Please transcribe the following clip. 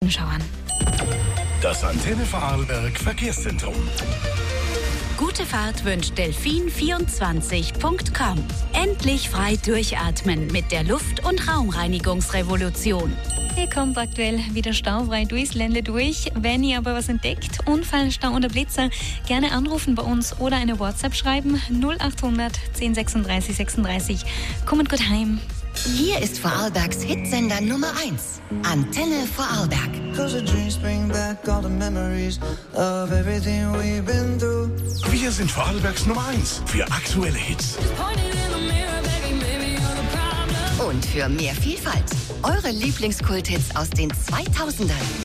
anschauen. Das Antenne Vorarlberg Verkehrszentrum. Gute Fahrt wünscht Delfin24.com. Endlich frei durchatmen mit der Luft- und Raumreinigungsrevolution. Hier kommt aktuell wieder staufrei durchs Ländle durch. Wenn ihr aber was entdeckt, Unfall, Stau oder Blitzer, gerne anrufen bei uns oder eine WhatsApp schreiben 0800 1036 36. Kommt gut heim. Hier ist Vorarlbergs Hitsender Nummer 1. Antenne Vorarlberg. Wir sind Vorarlbergs Nummer 1 für aktuelle Hits. Und für mehr Vielfalt. Eure Lieblingskulthits aus den 2000ern.